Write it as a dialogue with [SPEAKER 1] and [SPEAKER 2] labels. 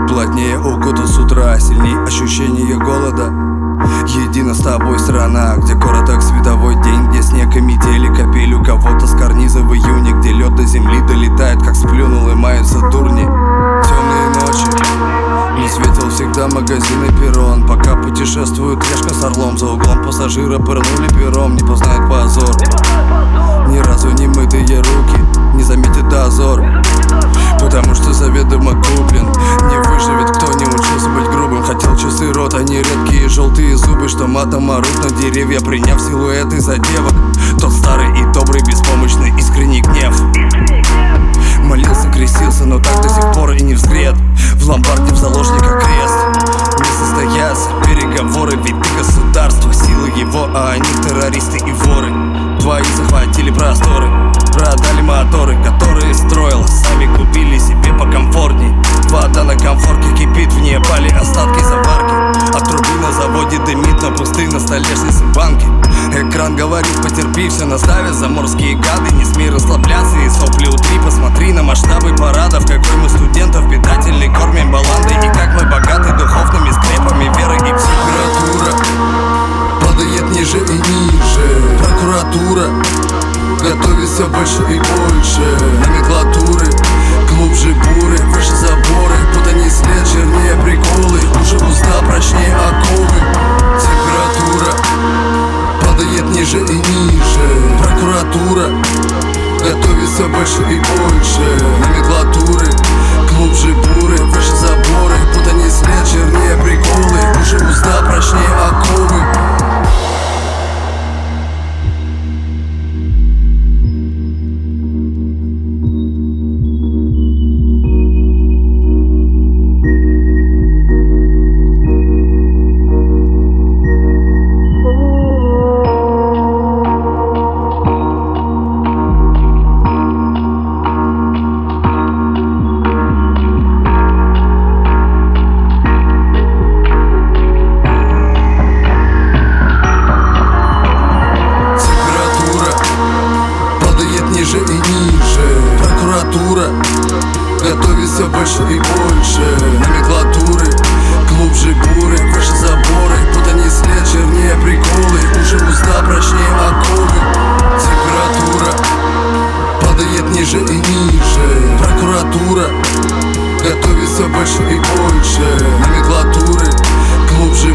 [SPEAKER 1] Плотнее укутан с утра, сильней ощущение голода. Едина с тобой страна, где короток световой день, где снег и метели, капель у кого-то с карниза в июне, где лед до земли долетает, как сплюнул и маются дурни. Темные ночи, не светил всегда магазин и перрон. Пока путешествует решка с орлом, за углом пассажира пырнули пером, не познает позор. Ни разу не мытые руки, не заметит дозор, потому что заведомо куплен. Не выживет, кто не учился быть грубым. Хотел часы рот, а не редкие желтые зубы, что матом орут на деревья, приняв силуэты за девок. Тот старый и добрый, беспомощный, искренний гнев. Молился, крестился, но так до сих пор и не взгрет. В ломбарде в заложниках крест. Не состоятся переговоры, ведь ты государство, силы его, а они террористы и воры. Твои захватили просторы, продали моторы, которые строила, сами купили себе покомфортней. Вода на комфорке кипит, в ней пали остатки заварки. От трубы на заводе дымит, на пусты на столешнице банки. Экран говорит, потерпи, все наставят заморские гады. Не смей расслабляться и сопли утри. Посмотри на масштабы парадов, какой мы студентов питательный кормим баландой. И как мы богаты духовными скрепами веры и температура падает ниже и ниже. Прокуратура готовит все больше и больше. Номенклатуры глубже буры, выше заборы, путаний след, чернее приколы, уже уста прочнее оковы. Температура падает ниже и ниже. Прокуратура готовит все больше и больше. Номенклатуры глубже буры, выше заборы, путаний след, чернее приколы, уже уста прочнее оковы. Ниже и ниже. Прокуратура готовит все больше и больше. Номенклатуры глубже буры, выше заборы, путаний след, чернее приколы, уже уста прочнее оковы. Температура падает ниже и ниже. Прокуратура готовит все больше и больше. Номенклатуры глубже